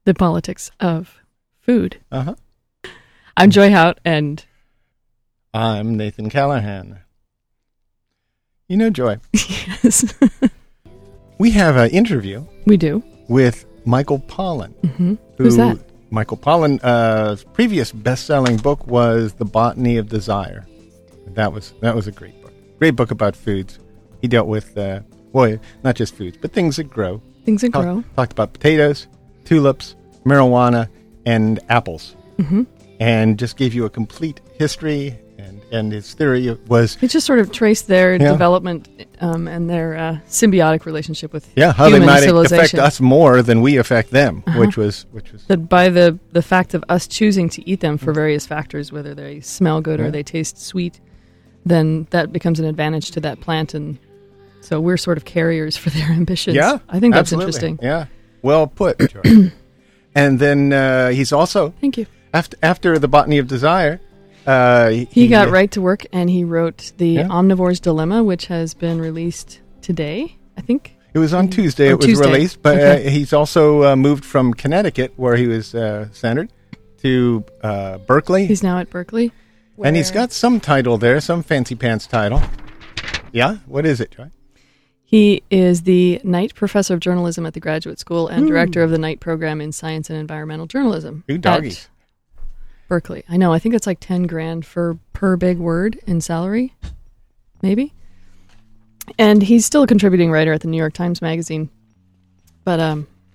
the politics of food. Uh-huh. I'm Joy Hout, and I'm Nathan Callahan. You know, Joy, yes, we have an interview we do. with Michael Pollan. Mm-hmm. Who's that? Michael Pollan's previous best-selling book was The Botany of Desire. That was a great book. Great book about foods. He dealt with, not just foods, but things that grow. Things that grow. Talked about potatoes, tulips, marijuana, and apples. Mm-hmm. And just gave you a complete history, and his theory was... It just sort of traced their development and their symbiotic relationship with how human they might civilization. affect us more than we affect them, which was that by the fact of us choosing to eat them for various factors, whether they smell good or they taste sweet, then that becomes an advantage to that plant, and so we're sort of carriers for their ambitions. Yeah, I think that's absolutely. interesting. Yeah, well put, George. And then he's also Thank you. After The Botany of Desire, he got right to work, and he wrote The Yeah. Omnivore's Dilemma, which has been released today, I think. It was on Tuesday. On It was Tuesday. released, but Okay. he's also moved from Connecticut, where he was centered, to Berkeley. He's now at Berkeley. And he's got some title there, some fancy pants title. Yeah? What is it, Joy? He is the Knight Professor of Journalism at the Graduate School and Director of the Knight Program in Science and Environmental Journalism. Ooh, doggies. At Berkeley. I know. I think it's like $10,000 per big word in salary, maybe. And he's still a contributing writer at the New York Times Magazine. But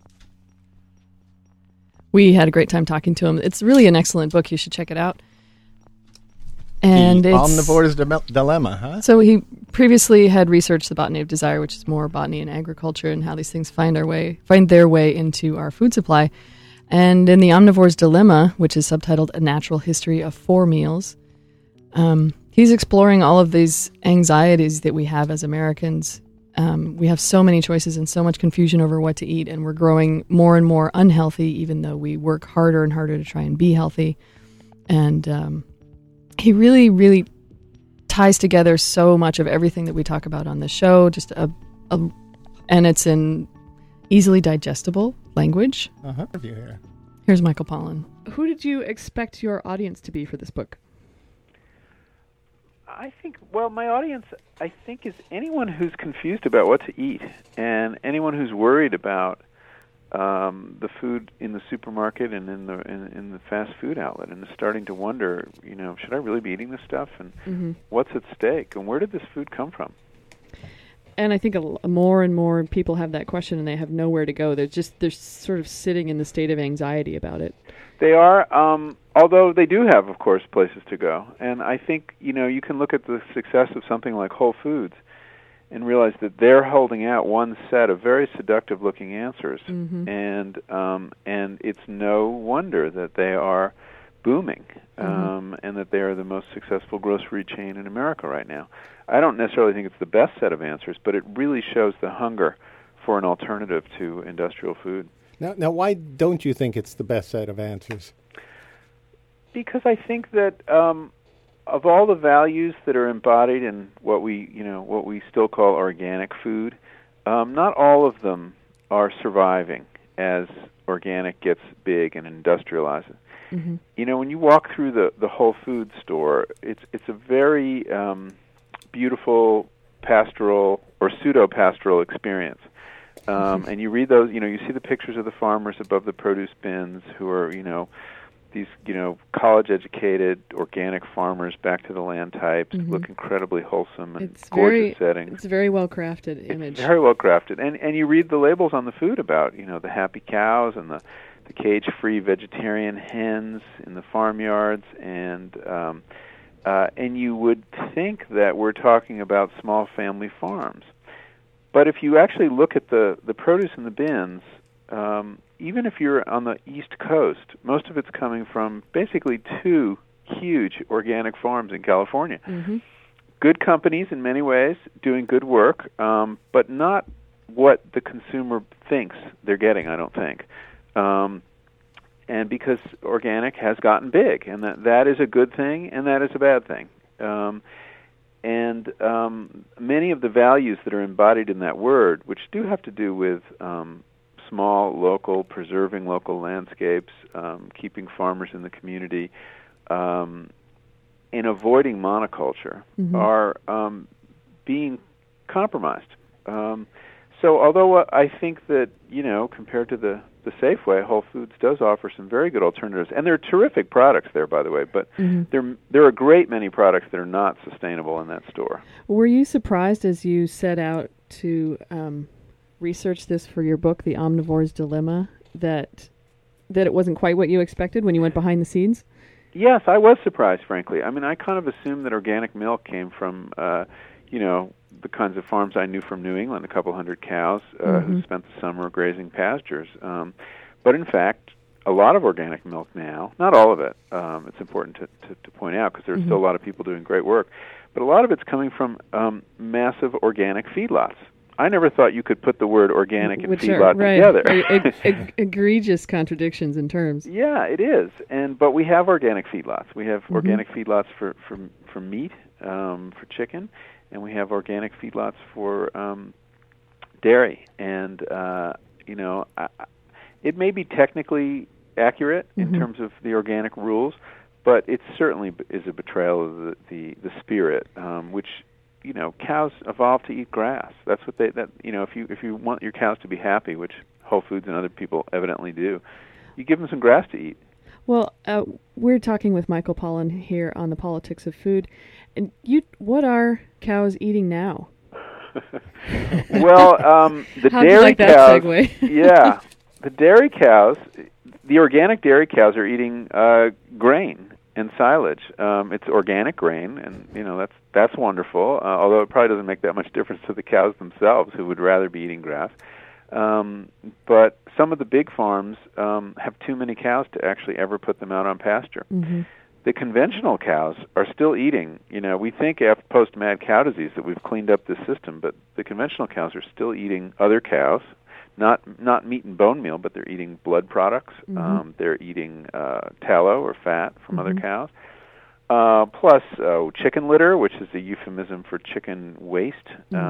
we had a great time talking to him. It's really an excellent book. You should check it out. And The it's Omnivore's Dilemma, huh? So he previously had researched the Botany of Desire, which is more botany and agriculture and how these things find their way into our food supply. And in The Omnivore's Dilemma, which is subtitled A Natural History of Four Meals, he's exploring all of these anxieties that we have as Americans. We have so many choices and so much confusion over what to eat, and we're growing more and more unhealthy, even though we work harder and harder to try and be healthy. And he really, really ties together so much of everything that we talk about on the show, and it's in easily digestible language. Here. Here's Michael Pollan. Who did you expect your audience to be for this book? I think, my audience, I think, is anyone who's confused about what to eat, and anyone who's worried about the food in the supermarket and in the fast food outlet, and is starting to wonder, should I really be eating this stuff, and what's at stake, and where did this food come from? And I think more and more people have that question, and they have nowhere to go. They're sort of sitting in the state of anxiety about it. They are, although they do have, of course, places to go. And I think, you can look at the success of something like Whole Foods and realize that they're holding out one set of very seductive-looking answers. Mm-hmm. And it's no wonder that they are booming, and that they are the most successmal grocery chain in America right now. I don't necessarily think it's the best set of answers, but it really shows the hunger for an alternative to industrial food. Now, why don't you think it's the best set of answers? Because I think that of all the values that are embodied in what we still call organic food, not all of them are surviving as organic gets big and industrializes. Mm-hmm. When you walk through the Whole Foods store, it's a very beautiful pastoral or pseudo-pastoral experience. And you read those, you see the pictures of the farmers above the produce bins who are, these, college-educated organic farmers, back to the land types, look incredibly wholesome and gorgeous settings. It's a very well-crafted image. It's very well-crafted. And you read the labels on the food about, the happy cows and the cage-free vegetarian hens in the farmyards, and you would think that we're talking about small family farms. But if you actually look at the produce in the bins, even if you're on the East Coast, most of it's coming from basically two huge organic farms in California. Mm-hmm. Good companies in many ways, doing good work, but not what the consumer thinks they're getting, I don't think. And because organic has gotten big, and that is a good thing, and that is a bad thing. And many of the values that are embodied in that word, which do have to do with small, local, preserving local landscapes, keeping farmers in the community, and avoiding monoculture are being compromised. So although I think that, compared to the Safeway, Whole Foods does offer some very good alternatives, and they're terrific products there, by the way, but there are a great many products that are not sustainable in that store. Were you surprised as you set out to research this for your book, The Omnivore's Dilemma, that it wasn't quite what you expected when you went behind the scenes? Yes, I was surprised, frankly. I mean, I kind of assumed that organic milk came from, the kinds of farms I knew from New England, a couple hundred cows who spent the summer grazing pastures. But in fact, a lot of organic milk now, not all of it, it's important to point out because there's still a lot of people doing great work, but a lot of it's coming from massive organic feedlots. I never thought you could put the word organic and feedlot together. Egregious contradictions in terms. Yeah, it is. But we have organic feedlots. We have organic feedlots for meat, for chicken, and we have organic feedlots for dairy. And it may be technically accurate in terms of the organic rules, but it certainly is a betrayal of the spirit, which cows evolved to eat grass. That's what if you want your cows to be happy, which Whole Foods and other people evidently do, you give them some grass to eat. Well, we're talking with Michael Pollan here on The Politics of Food. And what are cows eating now? Well, the How'd dairy you like that cows. segue? Yeah, the dairy cows, the organic dairy cows are eating grain and silage. It's organic grain, and that's wonderful. Although it probably doesn't make that much difference to the cows themselves, who would rather be eating grass. But some of the big farms have too many cows to actually ever put them out on pasture. The conventional cows are still eating. We think after post-mad cow disease that we've cleaned up this system, but the conventional cows are still eating other cows, not meat and bone meal, but they're eating blood products. They're eating tallow or fat from other cows. Plus chicken litter, which is a euphemism for chicken waste,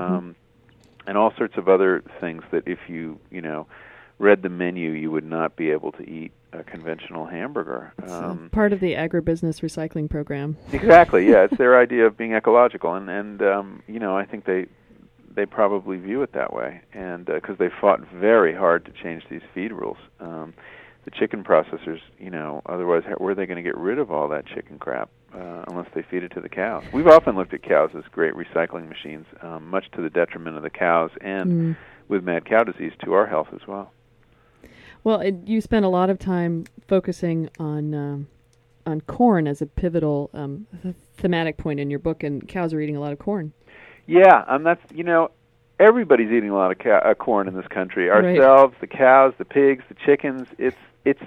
and all sorts of other things that if you read the menu, you would not be able to eat a conventional hamburger. Part of the agribusiness recycling program. Exactly, yeah. It's their idea of being ecological, and I think they probably view it that way, and because they fought very hard to change these feed rules. The chicken processors, otherwise, where are they going to get rid of all that chicken crap unless they feed it to the cows? We've often looked at cows as great recycling machines, much to the detriment of the cows and with mad cow disease to our health as well. Well, you spent a lot of time focusing on corn as a pivotal thematic point in your book, and cows are eating a lot of corn. Yeah, and that's everybody's eating a lot of corn in this country. Ourselves, the cows, the pigs, the chickens. It's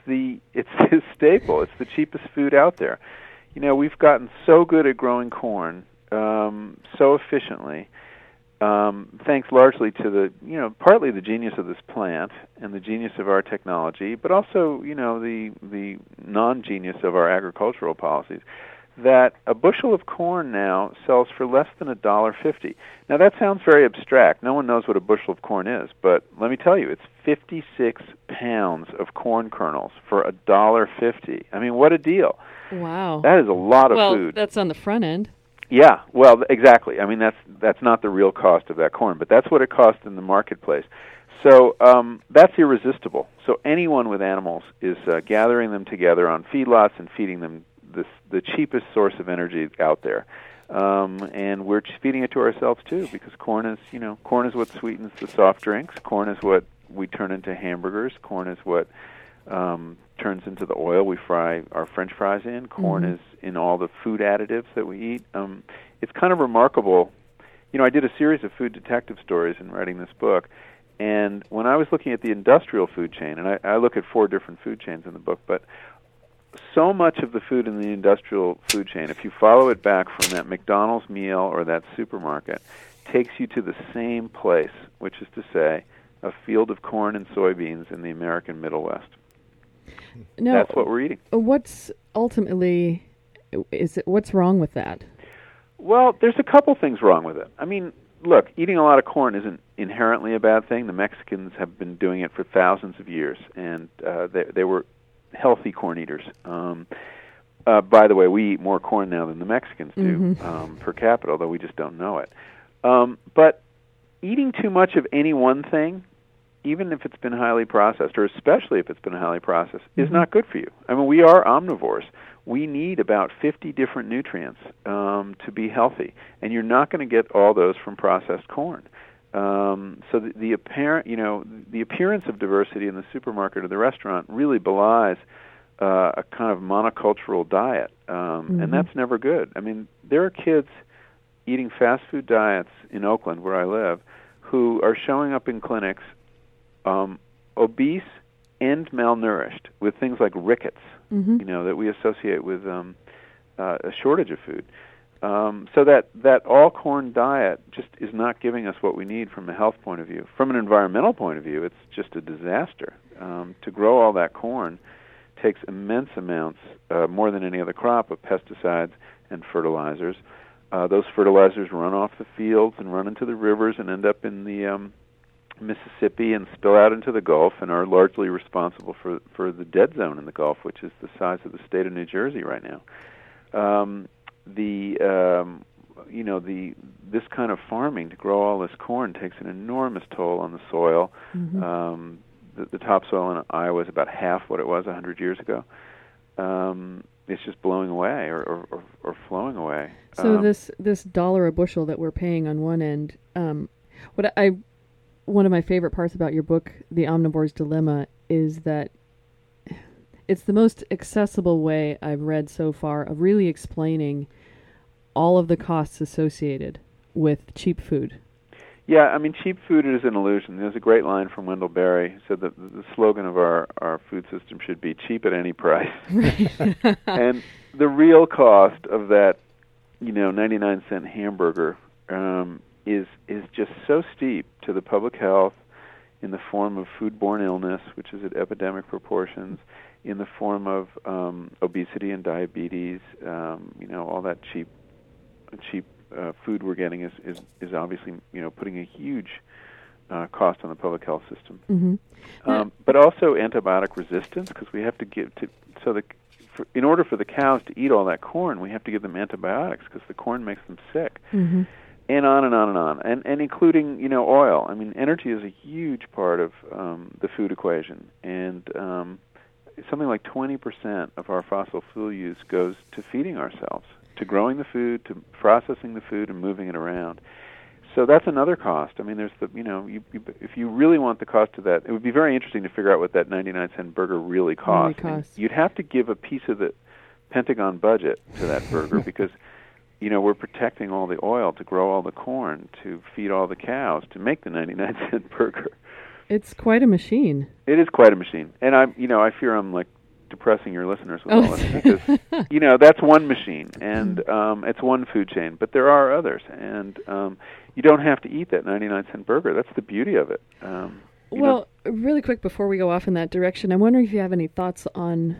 a staple. It's the cheapest food out there. We've gotten so good at growing corn so efficiently. Thanks largely to partly the genius of this plant and the genius of our technology, but also, the non-genius of our agricultural policies, that a bushel of corn now sells for less than $1.50. Now that sounds very abstract. No one knows what a bushel of corn is, but let me tell you, it's 56 pounds of corn kernels for $1.50. I mean, what a deal. Wow. That is a lot of food. Well, that's on the front end. Yeah, well, exactly. I mean, that's not the real cost of that corn, but that's what it costs in the marketplace. So that's irresistible. So anyone with animals is gathering them together on feedlots and feeding them the cheapest source of energy out there. And we're feeding it to ourselves too, because corn is what sweetens the soft drinks. Corn is what we turn into hamburgers. Corn is what turns into the oil we fry our French fries in. Corn is in all the food additives that we eat. It's kind of remarkable. I did a series of food detective stories in writing this book, and when I was looking at the industrial food chain, and I look at 4 different food chains in the book, but so much of the food in the industrial food chain, if you follow it back from that McDonald's meal or that supermarket, takes you to the same place, which is to say, a field of corn and soybeans in the American Middle West. No, that's what we're eating. What's wrong with that? Well, there's a couple things wrong with it. I mean, look, eating a lot of corn inherently a bad thing. The Mexicans have been doing it for thousands of years, and they were healthy corn eaters. By the way, we eat more corn now than the Mexicans do per capita, although we just don't know it. But eating too much of any one thing, even if it's been highly processed, or especially if it's been highly processed, is not good for you. I mean, we are omnivores. We need about 50 different nutrients to be healthy, and you're not going to get all those from processed corn. So the appearance of diversity in the supermarket or the restaurant really belies a kind of monocultural diet, and that's never good. I mean, there are kids eating fast food diets in Oakland, where I live, who are showing up in clinics obese and malnourished with things like rickets, that we associate with a shortage of food. So that all-corn diet just is not giving us what we need from a health point of view. From an environmental point of view, it's just a disaster. To grow all that corn takes immense amounts, more than any other crop, of pesticides and fertilizers. Those fertilizers run off the fields and run into the rivers and end up in the Mississippi and spill out into the Gulf, and are largely responsible for the dead zone in the Gulf, which is the size of the state of New Jersey right now. This kind of farming to grow all this corn takes an enormous toll on the soil. The topsoil in Iowa is about half what it was 100 years ago. It's just blowing away or flowing away. So this $1 a bushel that we're paying on one end, one of my favorite parts about your book, The Omnivore's Dilemma, is that it's the most accessible way I've read so far of really explaining all of the costs associated with cheap food. Yeah, I mean, cheap food is an illusion. There's a great line from Wendell Berry. He said that the slogan of our food system should be cheap at any price. Right. And the real cost of that, 99-cent hamburger is just so steep to the public health, in the form of foodborne illness, which is at epidemic proportions, in the form of obesity and diabetes. All that cheap food we're getting is obviously putting a huge cost on the public health system. But also antibiotic resistance, because we have to give in order for the cows to eat all that corn, we have to give them antibiotics because the corn makes them sick. And on and on and on, and including oil. I mean, energy is a huge part of the food equation, and something like 20% of our fossil fuel use goes to feeding ourselves, to growing the food, to processing the food, and moving it around. So that's another cost. I mean, there's if you really want the cost of that, it would be very interesting to figure out what that 99-cent burger really costs. I mean, you'd have to give a piece of the Pentagon budget to that burger because we're protecting all the oil to grow all the corn, to feed all the cows, to make the 99-cent burger. It's quite a machine. It is quite a machine. And I fear I'm like depressing your listeners with all this because, that's one machine and it's one food chain, but there are others. And you don't have to eat that 99-cent burger. That's the beauty of it. Really quick before we go off in that direction, I'm wondering if you have any thoughts on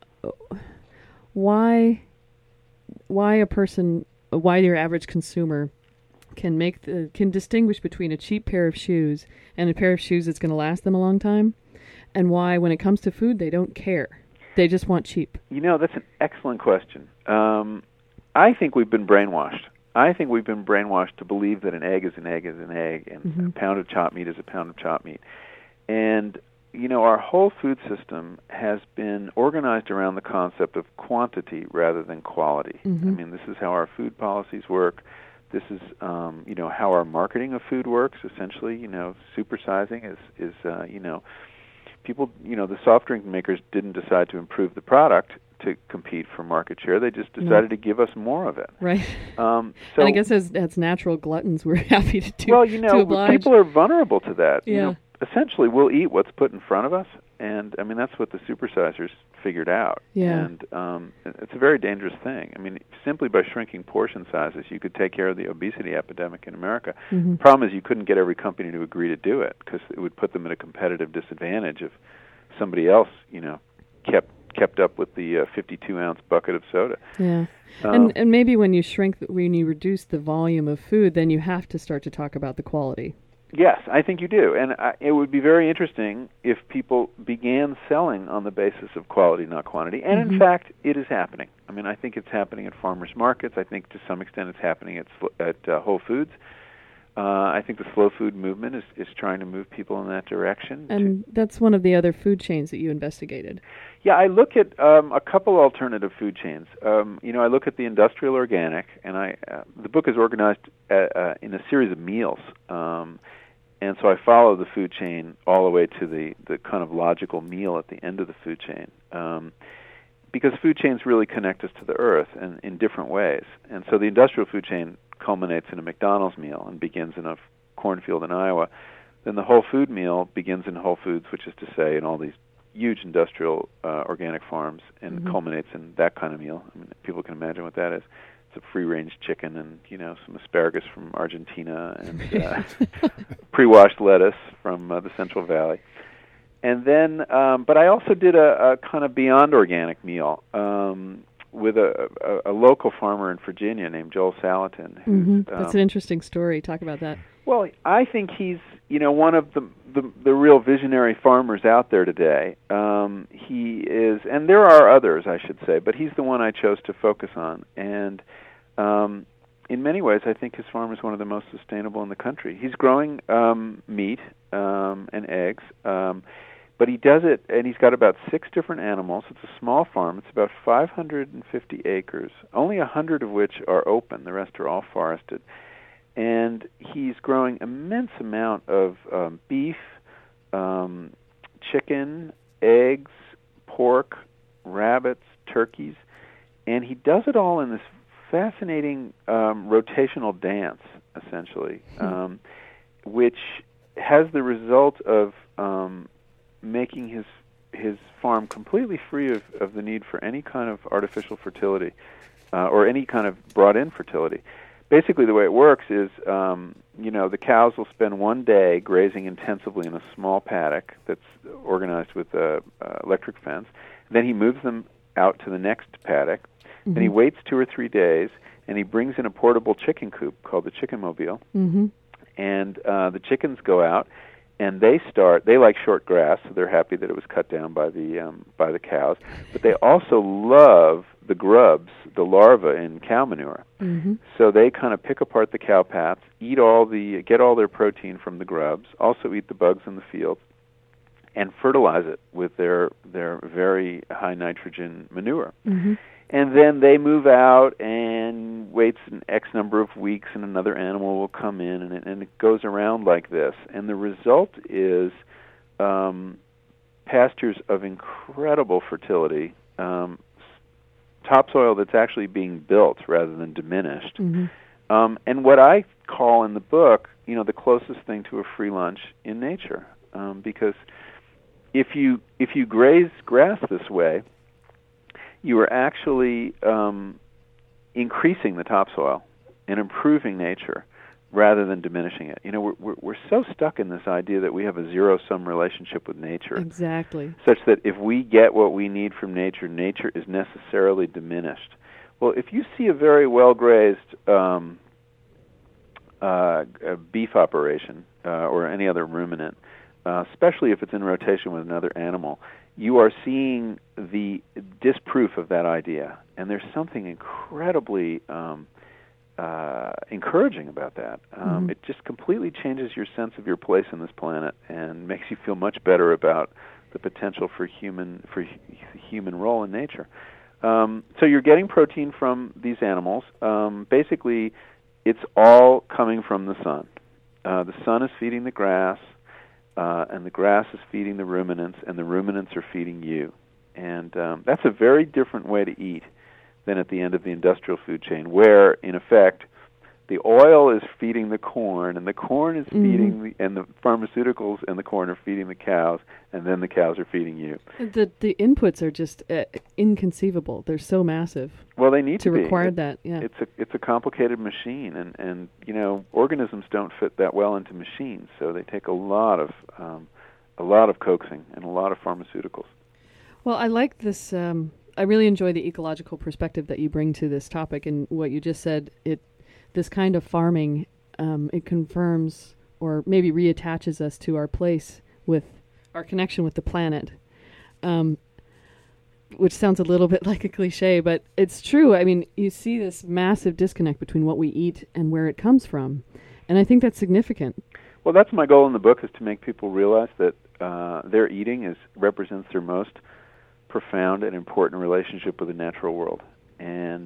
why your average consumer can distinguish between a cheap pair of shoes and a pair of shoes that's going to last them a long time, and why, when it comes to food, they don't care. They just want cheap. That's an excellent question. I think we've been brainwashed. I think we've been brainwashed to believe that an egg is an egg is an egg, and a pound of chopped meat is a pound of chopped meat. And our whole food system has been organized around the concept of quantity rather than quality. I mean, this is how our food policies work. This is, how our marketing of food works. Essentially, supersizing is people, the soft drink makers didn't decide to improve the product to compete for market share. They just decided to give us more of it. Right. And I guess as natural gluttons, we're happy to do. Well, to oblige. People are vulnerable to that. Yeah. Essentially, we'll eat what's put in front of us, and I mean that's what the supersizers figured out. Yeah. And it's a very dangerous thing. I mean, simply by shrinking portion sizes, you could take care of the obesity epidemic in America. The problem is you couldn't get every company to agree to do it because it would put them at a competitive disadvantage if somebody else, kept up with the 52-ounce bucket of soda. Yeah. And maybe when you reduce the volume of food, then you have to start to talk about the quality. Yes, I think you do. And it would be very interesting if people began selling on the basis of quality, not quantity. And in fact, it is happening. I mean, I think it's happening at farmers markets. I think to some extent it's happening at Whole Foods. I think the slow food movement is trying to move people in that direction. And that's one of the other food chains that you investigated. Yeah, I look at a couple alternative food chains. I look at the industrial organic, and the book is organized in a series of meals. And so I follow the food chain all the way to the kind of logical meal at the end of the food chain. Because food chains really connect us to the earth and in different ways. And so the industrial food chain culminates in a McDonald's meal and begins in a cornfield in Iowa. Then the whole food meal begins in Whole Foods, which is to say in all these huge industrial organic farms, and culminates in that kind of meal. I mean, people can imagine what that is. It's a free-range chicken and, some asparagus from Argentina and pre-washed lettuce from the Central Valley. And then, but I also did a kind of beyond organic meal with a local farmer in Virginia named Joel Salatin. That's an interesting story. Talk about that. Well, I think he's, one of the real visionary farmers out there today. He is, and there are others, I should say, but he's the one I chose to focus on. And in many ways, I think his farm is one of the most sustainable in the country. He's growing meat and eggs, but he does it, and he's got about 6 different animals. It's a small farm. It's about 550 acres, only 100 of which are open. The rest are all forested. And he's growing immense amount of beef, chicken, eggs, pork, rabbits, turkeys, and he does it all in this fascinating rotational dance, essentially, which has the result of making his farm completely free of the need for any kind of artificial fertility or any kind of brought-in fertility. Basically, the way it works is, the cows will spend one day grazing intensively in a small paddock that's organized with an electric fence. Then he moves them out to the next paddock. Then he waits 2 or 3 days, and he brings in a portable chicken coop called the Chicken Mobile. And the chickens go out, and they like short grass, so they're happy that it was cut down by the cows. But they also love the grubs, the larvae in cow manure. So they kind of pick apart the cow pats, get all their protein from the grubs, also eat the bugs in the field, and fertilize it with their very high nitrogen manure. And then they move out and waits an X number of weeks, and another animal will come in, and it goes around like this. And the result is pastures of incredible fertility, topsoil that's actually being built rather than diminished. And what I call in the book, the closest thing to a free lunch in nature, because if you graze grass this way, you are actually increasing the topsoil and improving nature rather than diminishing it. We're so stuck in this idea that we have a zero-sum relationship with nature. Exactly. Such that if we get what we need from nature, nature is necessarily diminished. Well, if you see a very well-grazed beef operation or any other ruminant, especially if it's in rotation with another animal, you are seeing the disproof of that idea. And there's something incredibly encouraging about that. It just completely changes your sense of your place in this planet and makes you feel much better about the potential for human role in nature. So you're getting protein from these animals. Basically, it's all coming from the sun. The sun is feeding the grass, and the grass is feeding the ruminants, and the ruminants are feeding you. And that's a very different way to eat than at the end of the industrial food chain, where, in effect, the oil is feeding the corn, and the corn is feeding and the pharmaceuticals and the corn are feeding the cows, and then the cows are feeding you. The inputs are just inconceivable. They're so massive. Well, they need to be. require that. Yeah, it's a complicated machine, and organisms don't fit that well into machines, so they take a lot of coaxing and a lot of pharmaceuticals. Well, I like this. I really enjoy the ecological perspective that you bring to this topic, and what you just said. This kind of farming, it confirms or maybe reattaches us to our place with our connection with the planet. Which sounds a little bit like a cliche, but it's true. I mean, you see this massive disconnect between what we eat and where it comes from. And I think that's significant. Well, that's my goal in the book, is to make people realize that their eating represents their most profound and important relationship with the natural world. And,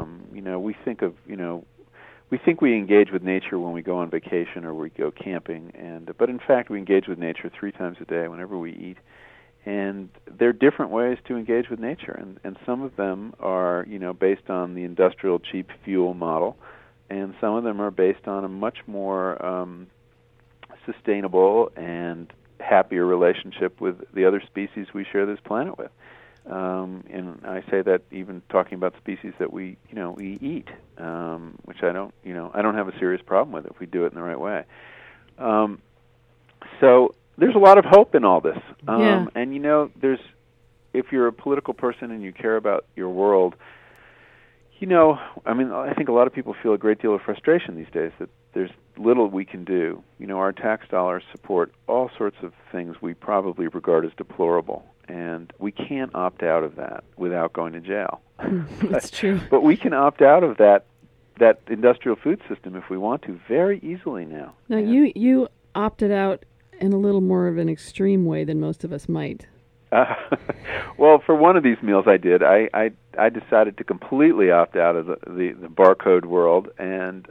we think we engage with nature when we go on vacation or we go camping, but in fact we engage with nature 3 times a day whenever we eat. And there are different ways to engage with nature, and some of them are, based on the industrial cheap fuel model, and some of them are based on a much more sustainable and happier relationship with the other species we share this planet with. And I say that even talking about species that we eat, which I don't have a serious problem with if we do it in the right way. So there's a lot of hope in all this. Yeah. And if you're a political person and you care about your world, I think a lot of people feel a great deal of frustration these days that there's little we can do. Our tax dollars support all sorts of things we probably regard as deplorable, and we can't opt out of that without going to jail. That's true. But we can opt out of that industrial food system if we want to very easily now. Now, you opted out in a little more of an extreme way than most of us might. Well, for one of these meals I did. I decided to completely opt out of the barcode world and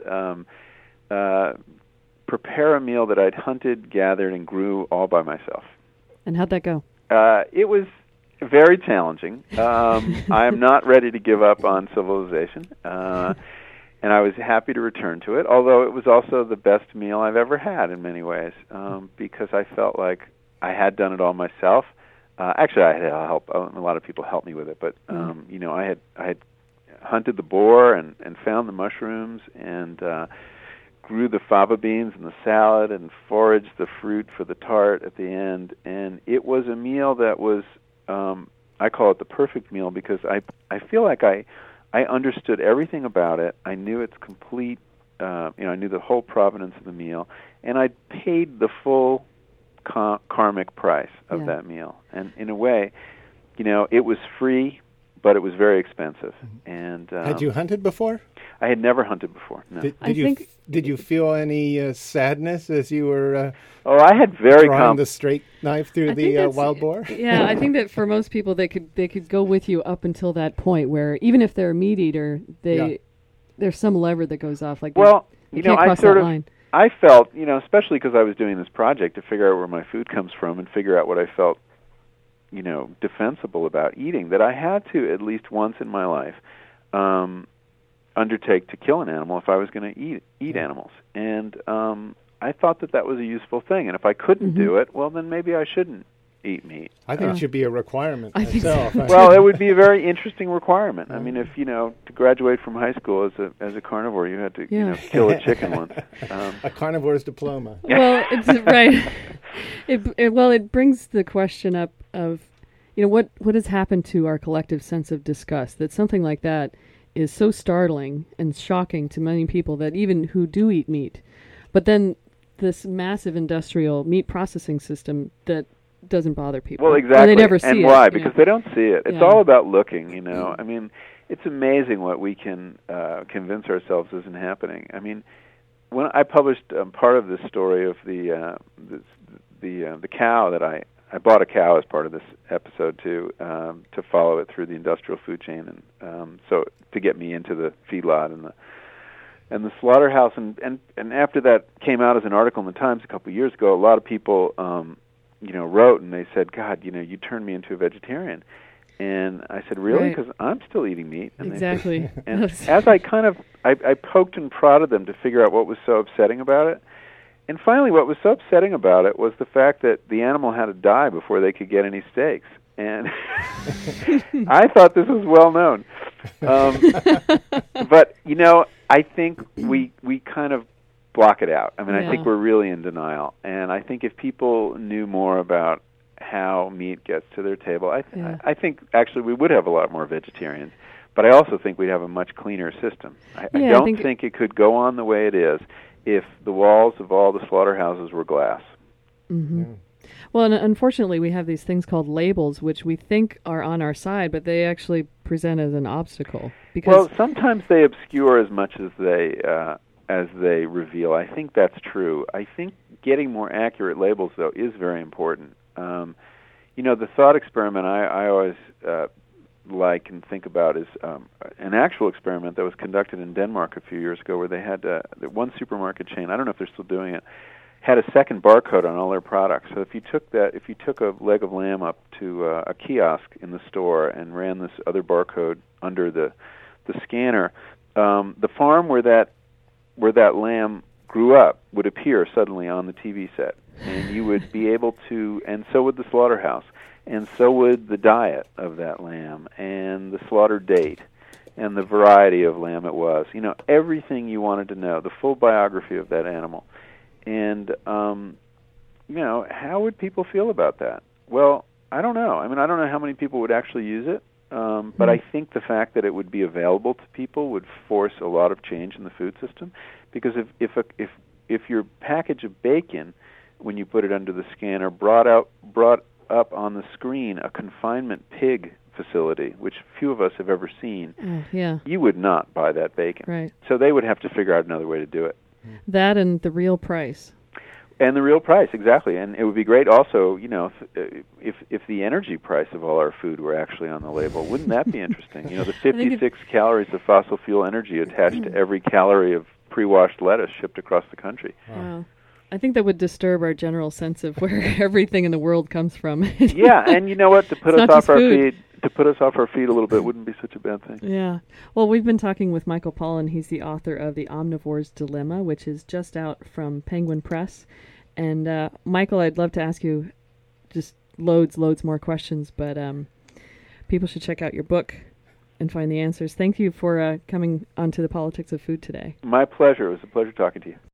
prepare a meal that I'd hunted, gathered, and grew all by myself. And how'd that go? It was very challenging. I am not ready to give up on civilization, and I was happy to return to it, although it was also the best meal I've ever had in many ways, because I felt like I had done it all myself. Actually, I had help. A lot of people helped me with it, but I had hunted the boar and found the mushrooms and grew the fava beans in the salad and foraged the fruit for the tart at the end. And it was a meal that was, I call it the perfect meal, because I feel like I understood everything about it. I knew its complete, I knew the whole provenance of the meal, and I paid the full karmic price of that meal. And in a way, it was free, but it was very expensive. And had you hunted before? I had never hunted before. No. Did you feel any sadness as you were? I had very drawing the straight knife through the wild boar. Yeah, I think that for most people, they could go with you up until that point where even if they're a meat eater, there's some lever that goes off. Like, you can't cross that line. I felt, especially because I was doing this project to figure out where my food comes from and figure out what I felt, defensible about eating, that I had to, at least once in my life, undertake to kill an animal if I was going to eat animals. And I thought that was a useful thing. And if I couldn't do it, well, then maybe I shouldn't eat meat. I think it should be a requirement I think myself. so. Well, it would be a very interesting requirement. I mean, if, to graduate from high school as a carnivore, you had to, kill a chicken once. A carnivore's diploma. Well, it's right. It brings the question up of, what has happened to our collective sense of disgust, that something like that is so startling and shocking to many people that even who do eat meat. But then this massive industrial meat processing system that doesn't bother people. Well, exactly. Or they never see it. And why? Because they don't see it. It's Yeah. all about looking, I mean, it's amazing what we can convince ourselves isn't happening. I mean, when I published part of this story of the cow that I bought a cow as part of this episode to follow it through the industrial food chain, and so to get me into the feedlot and the slaughterhouse, and after that came out as an article in the Times a couple of years ago, a lot of people wrote and they said, God, you turned me into a vegetarian. And I said, really? Right. Because I'm still eating meat. And Exactly. and as I I poked and prodded them to figure out what was so upsetting about it. And finally, what was so upsetting about it was the fact that the animal had to die before they could get any steaks. And I thought this was well known. But, I think we kind of block it out. I mean, I think we're really in denial. And I think if people knew more about how meat gets to their table, I think actually we would have a lot more vegetarians. But I also think we'd have a much cleaner system. I don't think it could go on the way it is if the walls of all the slaughterhouses were glass. Mm-hmm. Well, and unfortunately, we have these things called labels, which we think are on our side, but they actually present as an obstacle. Well, sometimes they obscure as much as they reveal. I think that's true. I think getting more accurate labels, though, is very important. The thought experiment I always like and think about is an actual experiment that was conducted in Denmark a few years ago, where they had one supermarket chain. I don't know if they're still doing it. Had a second barcode on all their products. So if you took a leg of lamb up to a kiosk in the store and ran this other barcode under the scanner, the farm where that lamb grew up would appear suddenly on the TV set, and you would be able to, and so would the slaughterhouse, and so would the diet of that lamb, and the slaughter date, and the variety of lamb it was. Everything you wanted to know, the full biography of that animal. And, how would people feel about that? Well, I don't know. I don't know how many people would actually use it, but I think the fact that it would be available to people would force a lot of change in the food system. Because if your package of bacon, when you put it under the scanner, brought up on the screen a confinement pig facility, which few of us have ever seen, you would not buy that bacon. Right. So they would have to figure out another way to do it. That and the real price. And the real price, exactly. And it would be great also, if the energy price of all our food were actually on the label. Wouldn't that be interesting? The 56 calories of fossil fuel energy attached to every calorie of pre-washed lettuce shipped across the country. Wow. I think that would disturb our general sense of where everything in the world comes from. Yeah, and you know what? To put us off our feet a little bit wouldn't be such a bad thing. Yeah. Well, we've been talking with Michael Pollan. He's the author of The Omnivore's Dilemma, which is just out from Penguin Press. And Michael, I'd love to ask you just loads more questions, but people should check out your book and find the answers. Thank you for coming onto the Politics of Food today. My pleasure. It was a pleasure talking to you.